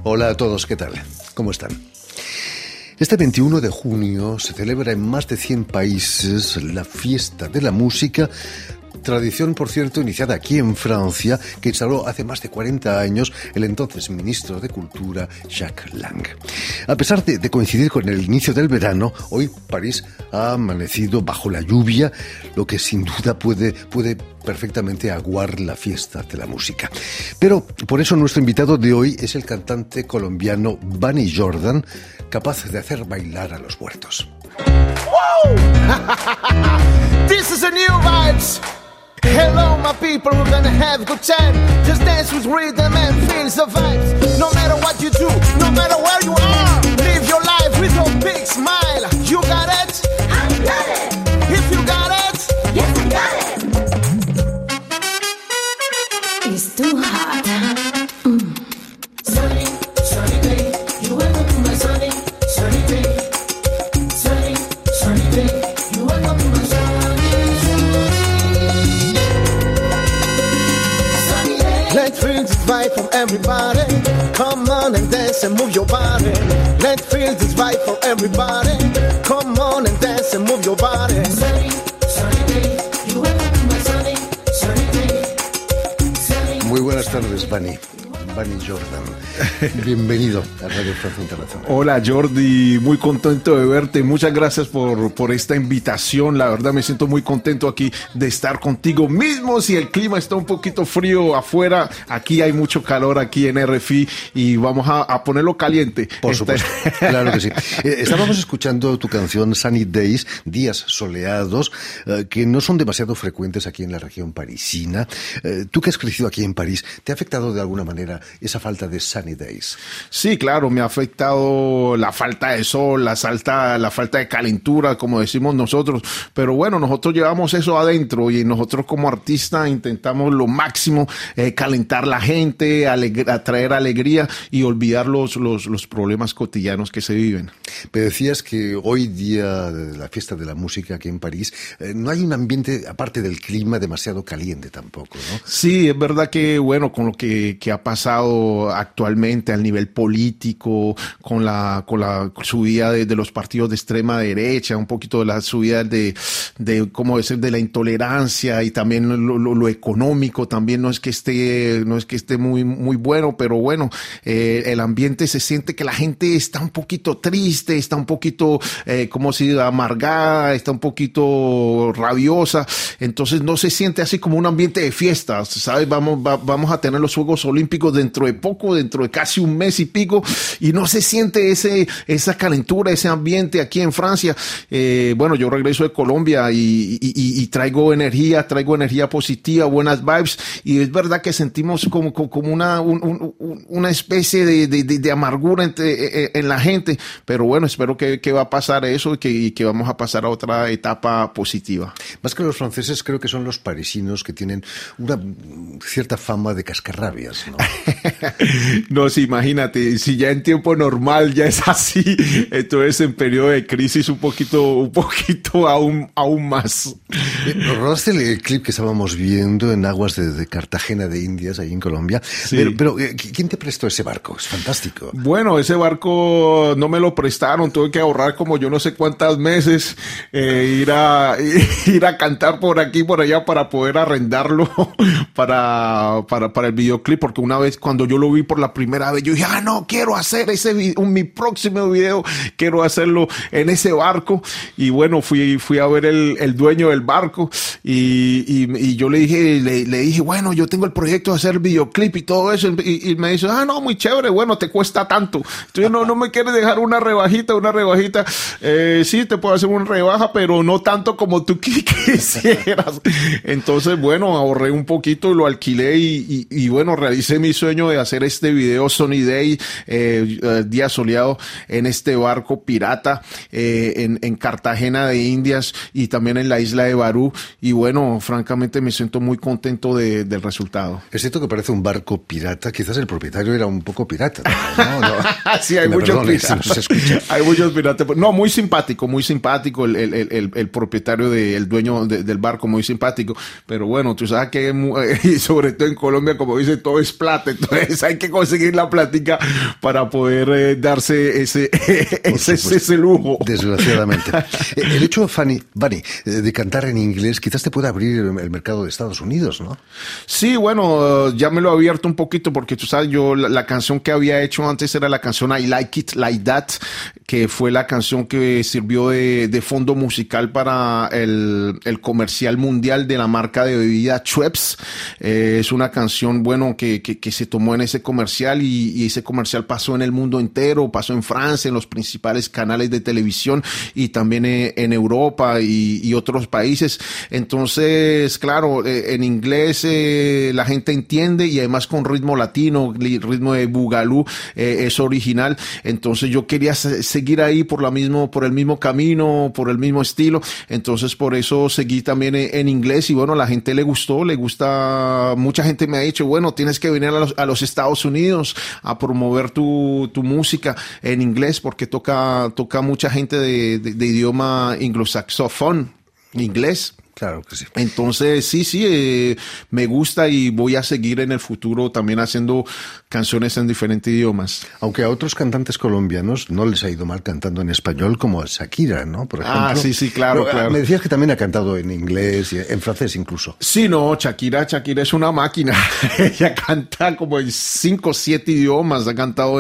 Hola a todos, ¿qué tal? ¿Cómo están? Este 21 de junio se celebra en más de 100 países la Fiesta de la Música, tradición, por cierto, iniciada aquí en Francia, que instaló hace más de 40 años el entonces ministro de Cultura, Jacques Lang. A pesar de coincidir con el inicio del verano, hoy París ha amanecido bajo la lluvia, lo que sin duda puede perfectamente aguar la fiesta de la música. Pero por eso nuestro invitado de hoy es el cantante colombiano Bunny Jordan, capaz de hacer bailar a los muertos. Woo! This is a new vibes. Hello my people, we're gonna have a good time. Just dance with rhythm and feel the vibes. No matter what you do, no matter where you are, live your life with a big smile. You got it? I got it. If you got it, yes I got it. It's too hot. Sunny, sunny day. You welcome to my sunny, sunny day. Sunny, sunny day. You welcome to my sunny, sunny day. let's feel this vibe from everybody. Come on and dance and move your body. Let's feel this vibe from everybody. Come on and dance and move your body. Sunny, sunny day. You welcome to my sunny, sunny day. Sunny. Muy buenas tardes, Bunny Jordan. Bienvenido a Radio Francia Internacional. Hola Jordi, muy contento de verte. Muchas gracias por esta invitación. La verdad me siento muy contento aquí de estar contigo mismo. Si el clima está un poquito frío afuera, aquí hay mucho calor aquí en RFI y vamos a ponerlo caliente. Por supuesto, claro que sí. Estábamos escuchando tu canción Sunny Days, Días Soleados, que no son demasiado frecuentes aquí en la región parisina. Tú que has crecido aquí en París, ¿te ha afectado de alguna manera esa falta de Sunny Days? Sí, claro, me ha afectado la falta de sol, la falta de calentura, como decimos nosotros, pero bueno, nosotros llevamos eso adentro y nosotros como artistas intentamos lo máximo calentar la gente, atraer alegría y olvidar los problemas cotidianos que se viven. Pero decías que hoy día de la fiesta de la música aquí en París no hay un ambiente, aparte del clima, demasiado caliente tampoco, ¿no? Sí, es verdad que, bueno, con lo que ha pasado actualmente al nivel político, con la subida de los partidos de extrema derecha, un poquito de la subida de cómo decir, de la intolerancia y también lo económico, también no es que esté muy bueno, pero bueno, el ambiente se siente que la gente está un poquito triste, está un poquito, como si amargada, está un poquito rabiosa, entonces no se siente así como un ambiente de fiestas, ¿sabes? Vamos a tener los Juegos Olímpicos dentro de poco, dentro de casi un mes y pico, y no se siente esa calentura, ese ambiente aquí en Francia. Bueno, yo regreso de Colombia y traigo energía positiva, buenas vibes, y es verdad que sentimos como una especie de amargura en la gente, pero bueno, espero que va a pasar eso y que vamos a pasar a otra etapa positiva. Más que los franceses, creo que son los parisinos que tienen una cierta fama de cascarrabias, ¿no? No, sí, imagínate, si ya en tiempo normal ya es así, entonces en periodo de crisis un poquito aún más. ¿Rodaste el clip que estábamos viendo en aguas de Cartagena de Indias, ahí en Colombia? Sí. Pero ¿quién te prestó ese barco? Es fantástico. Bueno, ese barco no me lo prestaron, tuve que ahorrar como yo no sé cuántas meses, ir a cantar por aquí, por allá para poder arrendarlo para el videoclip, porque una vez cuando yo lo vi por la primera vez, yo dije, no, quiero hacer mi próximo video, quiero hacerlo en ese barco, y bueno, fui a ver el dueño del barco, y yo le dije, bueno, yo tengo el proyecto de hacer videoclip y todo eso, y me dice, no, muy chévere, bueno, te cuesta tanto, entonces no me quieres dejar una rebajita, sí, te puedo hacer una rebaja, pero no tanto como tú quisieras. Entonces, bueno, ahorré un poquito y lo alquilé, y bueno, realicé mi sueño de hacer este video Sunny Day, día soleado, en este barco pirata, en Cartagena de Indias y también en la isla de Barú, y bueno, francamente me siento muy contento del resultado. Es cierto que parece un barco pirata, quizás el propietario era un poco pirata, ¿no? Sí, hay muchos piratas. Hay muchos piratas. No, muy simpático el propietario el dueño del barco, muy simpático, pero bueno, tú sabes que sobre todo en Colombia, como dice, todo es plata, Entonces hay que conseguir la plática para poder darse ese lujo. Desgraciadamente. El hecho, Vani, de cantar en inglés quizás te pueda abrir el mercado de Estados Unidos, ¿no? Sí, bueno, ya me lo he abierto un poquito porque tú sabes, yo la canción que había hecho antes era la canción I Like It Like That, que fue la canción que sirvió de fondo musical para el comercial mundial de la marca de bebida Schweppes. Es una canción, bueno, que se tomó en ese comercial y ese comercial pasó en el mundo entero, pasó en Francia, en los principales canales de televisión y también en Europa y otros países. Entonces, claro, en inglés la gente entiende y además con ritmo latino, ritmo de bugalú, es original. Entonces yo quería seguir ahí por el mismo camino, por el mismo estilo. Entonces por eso seguí también en inglés y bueno, a la gente le gusta. Mucha gente me ha dicho, bueno, tienes que venir a los Estados Unidos a promover tu música en inglés porque toca mucha gente de idioma anglosaxofón, inglés. Claro que sí. Entonces, sí, me gusta y voy a seguir en el futuro también haciendo canciones en diferentes idiomas. Aunque a otros cantantes colombianos no les ha ido mal cantando en español, como a Shakira, ¿no? Por ejemplo. Sí, claro, claro. Me decías que también ha cantado en inglés y en francés incluso. Sí, no, Shakira es una máquina. Ella canta como en 5 o 7 idiomas. Ha cantado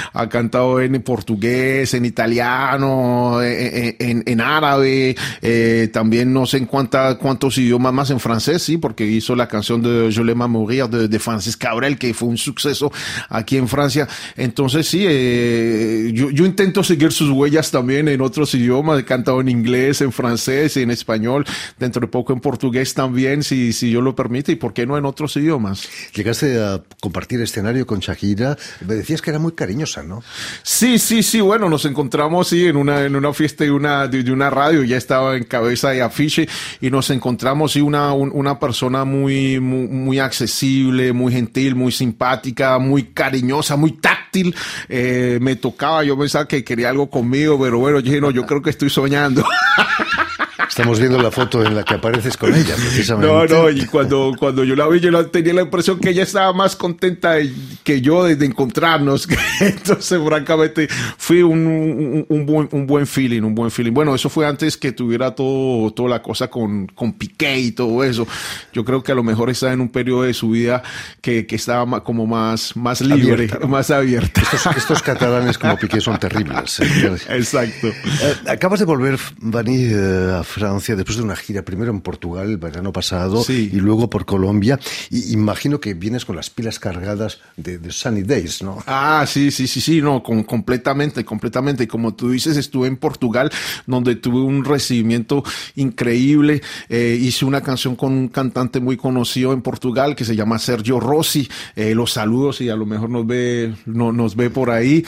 en portugués, en italiano, en árabe, también no sé en cuántos idiomas más, en francés, sí, porque hizo la canción de Je l'aime à mourir de Francis Cabrel, que fue un suceso aquí en Francia. Entonces sí, yo intento seguir sus huellas también en otros idiomas. He cantado en inglés, en francés, en español, dentro de poco en portugués también, si Dios lo permite, y por qué no en otros idiomas. Llegaste a compartir escenario con Shakira, me decías que era muy cariñosa, ¿no? Sí, bueno, nos encontramos sí en una fiesta de una radio, ya estaba en cabeza de afiche y nos encontramos sí una persona muy accesible, muy gentil, muy simpática, muy cariñosa, muy táctil. Me tocaba, yo pensaba que quería algo conmigo, pero bueno, yo dije, no, yo creo que estoy soñando. Estamos viendo la foto en la que apareces con ella, precisamente. No, y cuando yo la vi, tenía la impresión que ella estaba más contenta que yo de encontrarnos. Entonces, francamente, fue un buen feeling, Bueno, eso fue antes que tuviera toda la cosa con Piqué y todo eso. Yo creo que a lo mejor estaba en un periodo de su vida que estaba como más libre, abierta, ¿no? Más abierta. Estos catalanes como Piqué son terribles. Exacto. Acabas de volver, Vani, a Francia después de una gira, primero en Portugal el verano pasado, sí, y luego por Colombia. Y imagino que vienes con las pilas cargadas de Sunny Days, ¿no? Sí, no, completamente. Y como tú dices, estuve en Portugal, donde tuve un recibimiento increíble. Hice una canción con un cantante muy conocido en Portugal que se llama Sergio Rossi. Los saludos y a lo mejor nos ve por ahí.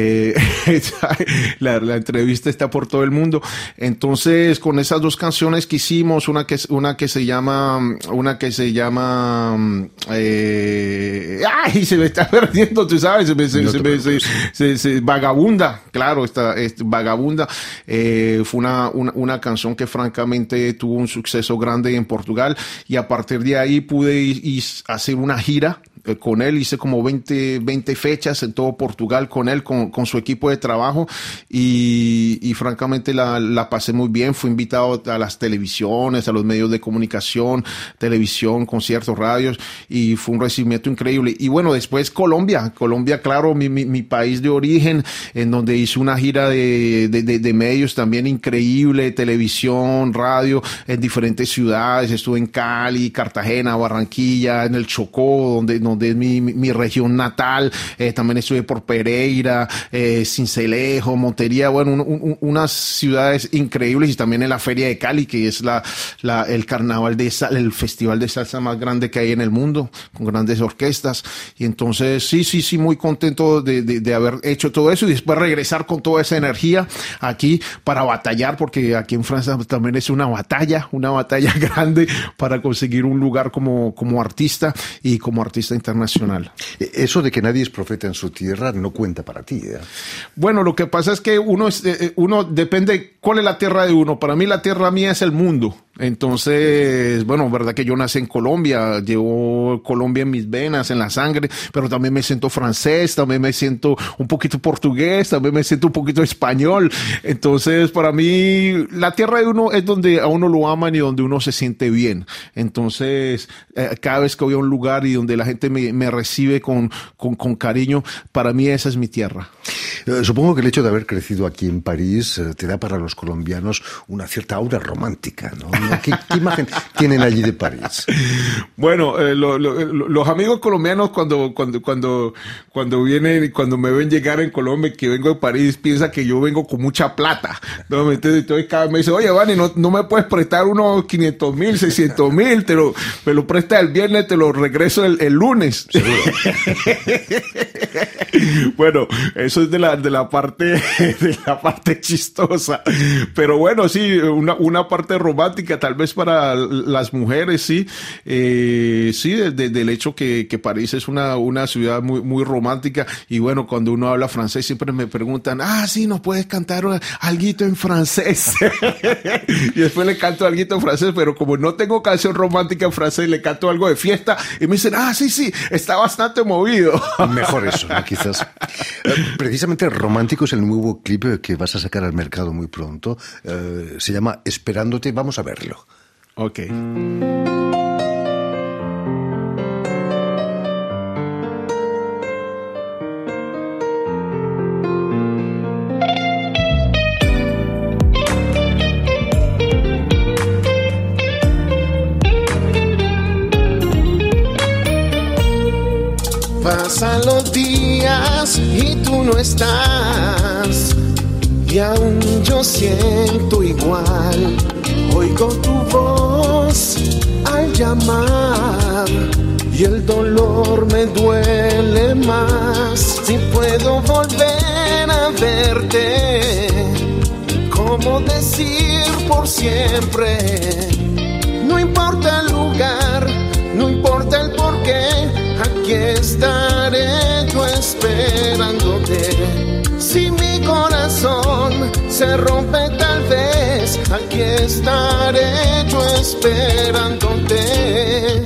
La entrevista está por todo el mundo. Entonces, con esas 2 canciones que hicimos, una que se llama se me está perdiendo, tú sabes, Vagabunda, claro, Vagabunda, fue una canción que francamente tuvo un suceso grande en Portugal y a partir de ahí pude hacer una gira con él, hice como 20 fechas en todo Portugal con él, con su equipo de trabajo y francamente la pasé muy bien. Fui invitado a las televisiones, a los medios de comunicación, televisión, conciertos, radios y fue un recibimiento increíble. Y bueno, después Colombia, claro, mi país de origen, en donde hice una gira de medios también increíble, televisión, radio, en diferentes ciudades. Estuve en Cali, Cartagena, Barranquilla, en el Chocó, donde es mi región natal. También estuve por Pereira, Sincelejo, Montería, bueno, unas ciudades increíbles, y también en la Feria de Cali, que es el carnaval el festival de salsa más grande que hay en el mundo, con grandes orquestas. Y entonces sí, muy contento de haber hecho todo eso y después regresar con toda esa energía aquí para batallar, porque aquí en Francia también es una batalla grande para conseguir un lugar como artista y como artista internacional. Eso de que nadie es profeta en su tierra no cuenta para ti, ¿eh? Bueno, lo que pasa es que uno depende cuál es la tierra de uno. Para mí la tierra mía es el mundo. Entonces, bueno, verdad que yo nací en Colombia, llevo Colombia en mis venas, en la sangre, pero también me siento francés, también me siento un poquito portugués, también me siento un poquito español. Entonces, para mí, la tierra de uno es donde a uno lo aman y donde uno se siente bien. Entonces, cada vez que voy a un lugar y donde la gente me recibe con cariño, para mí esa es mi tierra. Supongo que el hecho de haber crecido aquí en París te da para los colombianos una cierta aura romántica, ¿no? ¿Qué imagen tienen allí de París? Bueno, los amigos colombianos cuando vienen, cuando me ven llegar en Colombia, que vengo de París, piensan que yo vengo con mucha plata, ¿no? Entonces cada vez me dicen, oye, Vani, no me puedes prestar unos 500,000, 600,000, me lo prestas el viernes, te lo regreso el lunes. Seguro. Bueno, eso es de la parte chistosa, pero bueno, sí, una parte romántica tal vez para las mujeres, sí, del hecho que París es una ciudad muy, muy romántica. Y bueno, cuando uno habla francés siempre me preguntan, sí, ¿nos puedes cantar alguito en francés? Y después le canto alguito en francés, pero como no tengo canción romántica en francés, le canto algo de fiesta y me dicen, sí, está bastante movido. Mejor eso, ¿no? Quizás. Precisamente romántico es el nuevo clip que vas a sacar al mercado muy pronto. Se llama Esperándote. Vamos a verlo. Ok. Pasan los días y tú no estás, y aún yo siento igual. Oigo tu voz al llamar y el dolor me duele más. Si puedo volver a verte, ¿cómo decir por siempre? No importa el lugar, no importa el porqué, aquí estaré yo esperándote. Si mi corazón se rompe tal vez, aquí estaré yo esperándote.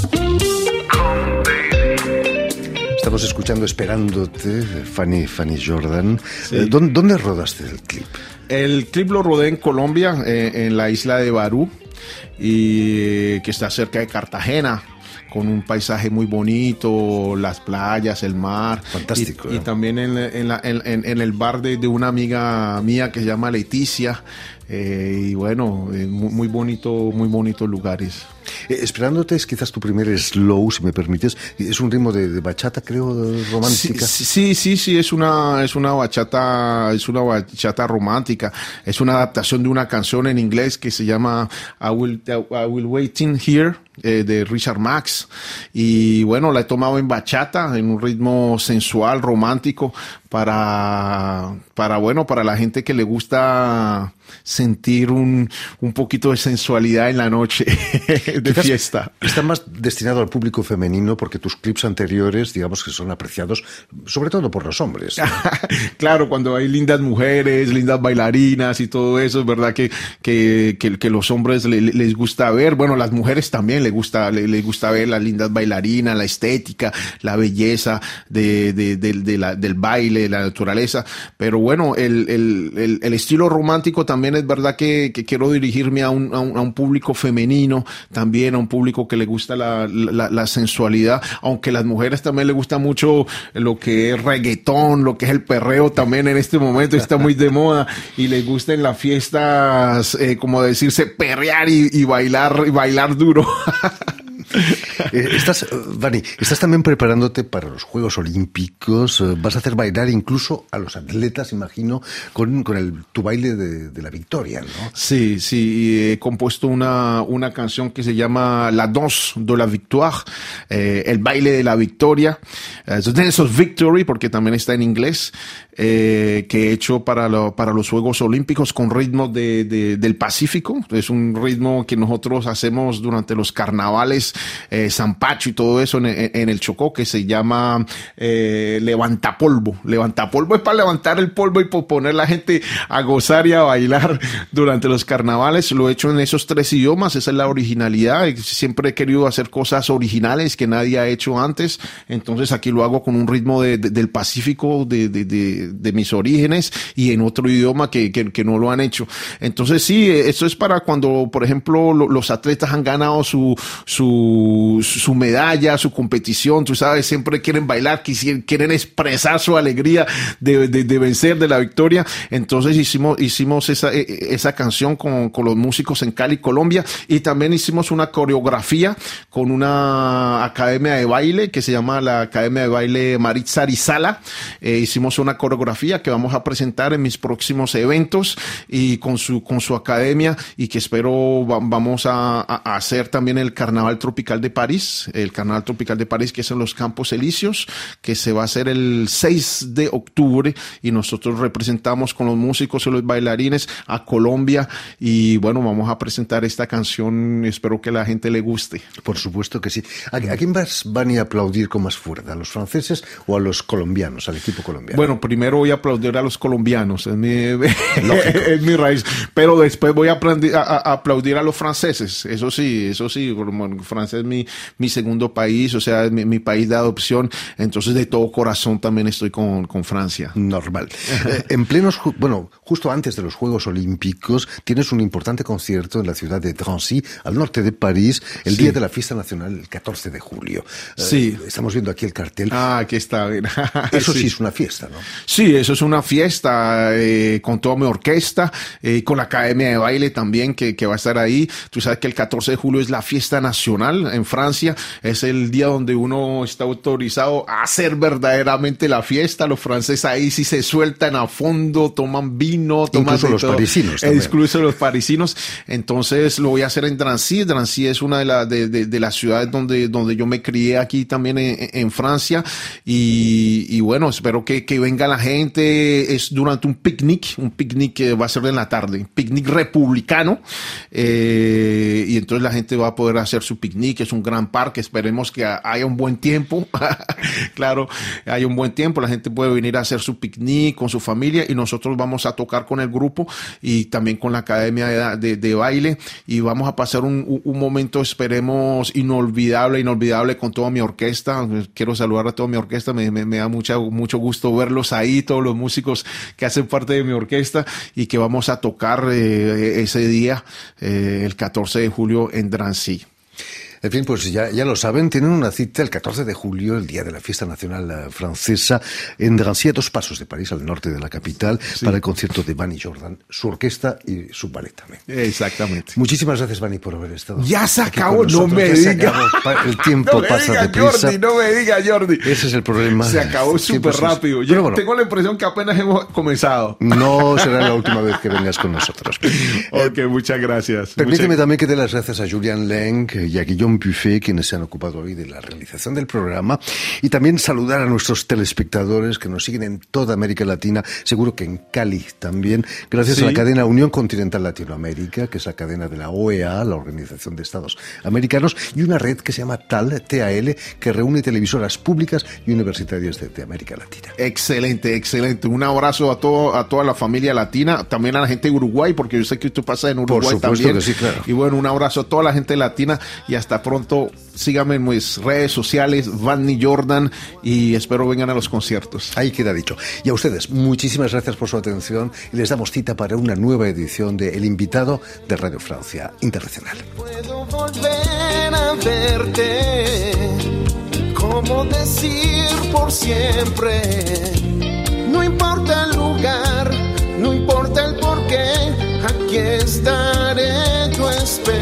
Estamos escuchando Esperándote, Fanny Jordan. Sí. ¿Dónde rodaste el clip? El clip lo rodé en Colombia, en la isla de Barú, y que está cerca de Cartagena, con un paisaje muy bonito, las playas, el mar. Fantástico. Y también en el bar de una amiga mía que se llama Leticia. Y bueno, muy bonitos lugares. Esperándote es quizás tu primer slow, si me permites. Es un ritmo de bachata, creo, romántica. Sí, es una bachata romántica. Es una adaptación de una canción en inglés que se llama I Will Waiting Here, de Richard Marx. Y bueno, la he tomado en bachata, en un ritmo sensual, romántico, para la gente que le gusta sentir un poquito de sensualidad en la noche de Quizás fiesta. Está más destinado al público femenino porque tus clips anteriores, digamos que son apreciados sobre todo por los hombres, ¿no? Claro, cuando hay lindas mujeres, lindas bailarinas y todo eso, es verdad que los hombres les gusta ver. Bueno, las mujeres también les gusta ver las lindas bailarinas, la estética, la belleza del baile, de la naturaleza. Pero bueno, el estilo romántico también es verdad que quiero dirigirme a un público femenino, también a un público que le gusta la sensualidad, aunque a las mujeres también les gusta mucho lo que es reggaetón, lo que es el perreo también en este momento está muy de moda y les gusta en las fiestas, como decirse, perrear y bailar duro. Vani, estás también preparándote para los Juegos Olímpicos. Vas a hacer bailar incluso a los atletas, imagino, con tu baile de la victoria, ¿no? Sí, he compuesto una canción que se llama La Danse de la Victoire, el baile de la victoria. Esos Victory, porque también está en inglés, que he hecho para los Juegos Olímpicos con ritmos del Pacífico. Es un ritmo que nosotros hacemos durante los carnavales Zampacho y todo eso en el Chocó, que se llama Levantapolvo. Levantapolvo es para levantar el polvo y poner la gente a gozar y a bailar durante los carnavales. Lo he hecho en esos 3 idiomas, esa es la originalidad. Siempre he querido hacer cosas originales que nadie ha hecho antes, entonces aquí lo hago con un ritmo del Pacífico, de mis orígenes, y en otro idioma que no lo han hecho. Entonces sí, esto es para cuando, por ejemplo, los atletas han ganado su medalla, su competición, tú sabes, siempre quieren bailar, quieren expresar su alegría de vencer, de la victoria. Entonces hicimos esa canción con los músicos en Cali, Colombia, y también hicimos una coreografía con una academia de baile que se llama la Academia de Baile Maritza Arizala. Hicimos una coreografía que vamos a presentar en mis próximos eventos y con su academia, y que espero vamos a hacer también el Carnaval Tropical de París, que es en los Campos Elíseos, que se va a hacer el 6 de octubre, y nosotros representamos con los músicos y los bailarines a Colombia, y bueno, vamos a presentar esta canción, espero que a la gente le guste. Por supuesto que sí. ¿A quién van a aplaudir con más fuerza? ¿A los franceses o a los colombianos, al equipo colombiano? Bueno, primero voy a aplaudir a los colombianos, es mi raíz, pero después voy a aplaudir a los franceses, eso sí, bueno, Francia es mi segundo país, o sea, es mi país de adopción, entonces de todo corazón también estoy con Francia. Normal. En plenos, justo antes de los Juegos Olímpicos, tienes un importante concierto en la ciudad de Drancy, al norte de París, el día de la fiesta nacional, el 14 de julio. Sí. Estamos viendo aquí el cartel. Ah, aquí está. Eso sí es una fiesta, ¿no? Sí, eso es una fiesta con toda mi orquesta, con la Academia de Baile también que va a estar ahí. Tú sabes que el 14 de julio es la fiesta nacional en Francia, es el día donde uno está autorizado a hacer verdaderamente la fiesta. Los franceses ahí sí se sueltan a fondo, toman vino, incluso los parisinos también. Incluso los parisinos. Entonces lo voy a hacer en Drancy. Drancy es una de las ciudades donde yo me crié aquí también en Francia, y bueno, espero que venga la gente. Es durante un picnic que va a ser en la tarde, picnic republicano, y entonces la gente va a poder hacer su picnic. Es un gran parque, esperemos que haya un buen tiempo. Claro, hay un buen tiempo, la gente puede venir a hacer su picnic con su familia, y nosotros vamos a tocar con el grupo y también con la academia de baile, y vamos a pasar un momento, esperemos, inolvidable con toda mi orquesta. Quiero saludar a toda mi orquesta, me da mucho gusto verlos ahí, todos los músicos que hacen parte de mi orquesta, y que vamos a tocar ese día, el 14 de julio en Drancy. En fin, pues ya lo saben, tienen una cita el 14 de julio, el día de la fiesta nacional francesa, en Drancy, a 2 pasos de París, al norte de la capital, para el concierto de Bunny Jordan, su orquesta y su ballet también. Exactamente. Muchísimas gracias, Bunny, por haber estado. Ya se acabó, no me diga. El tiempo pasa deprisa. No me diga, Jordi. Ese es el problema. Se acabó súper rápido. Yo tengo la impresión que apenas hemos comenzado. No será la última vez que vengas con nosotros. Ok, muchas gracias. Permíteme también que dé las gracias a Julian Leng y a Guillaume Buffet, quienes se han ocupado hoy de la realización del programa, y también saludar a nuestros telespectadores que nos siguen en toda América Latina, seguro que en Cali también, gracias a la cadena Unión Continental Latinoamérica, que es la cadena de la OEA, la Organización de Estados Americanos, y una red que se llama TAL, que reúne televisoras públicas y universitarias de América Latina. Excelente. Un abrazo a toda la familia latina, también a la gente de Uruguay, porque yo sé que tú pasas en Uruguay también. Por supuesto que sí, claro. Y bueno, un abrazo a toda la gente latina, y hasta pronto. Síganme en mis redes sociales, Bunny Jordan, y espero vengan a los conciertos. Ahí queda dicho. Y a ustedes, muchísimas gracias por su atención, y les damos cita para una nueva edición de El Invitado de Radio Francia Internacional. Puedo volver a verte, ¿cómo decir por siempre? No importa el lugar, no importa el porqué, aquí estaré yo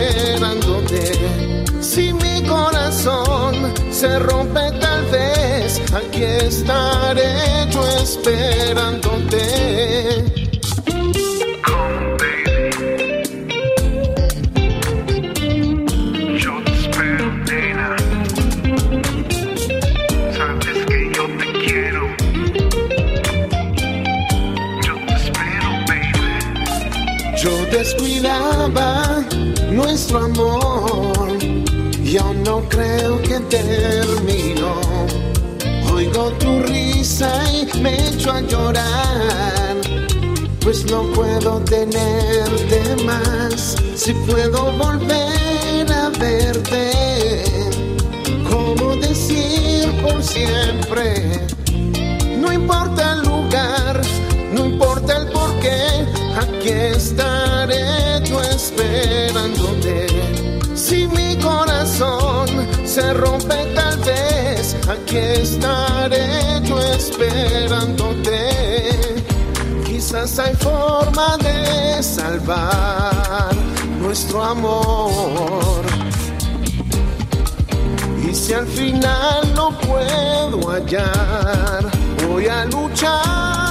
esperándote. Si mi corazón se rompe tal vez, aquí estaré yo esperándote. Yo te espero, nena. Sabes que yo te quiero. Yo te espero, baby. Yo descuidaba nuestro amor, y Yo no creo que terminó. Oigo tu risa y me echo a llorar, pues no puedo tenerte más. Si puedo volver a verte, ¿cómo decir por siempre? No importa el lugar, no importa el porqué, aquí estaré yo esperándote. Si mi corazón se rompe tal vez, aquí estaré yo esperándote. Quizás hay forma de salvar nuestro amor. Y si al final no puedo hallar, voy a luchar.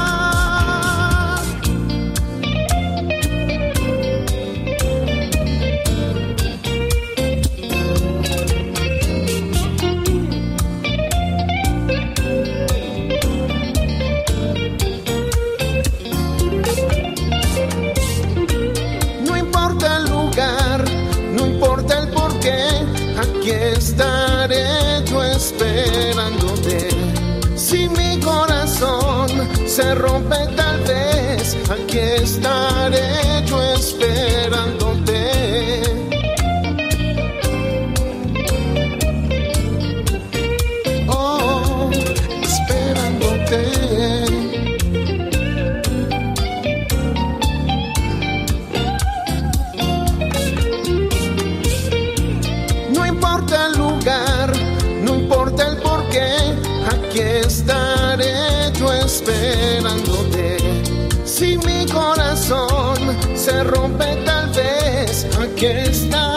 No importa el lugar, no importa el porqué, aquí estaré yo esperándote. Si mi corazón se rompe tal vez, aquí estaré yo esperándote. Oh, esperándote. No importa el lugar, no importa el porqué, aquí estaré yo esperándote. Si mi corazón se rompe tal vez, aquí estaré.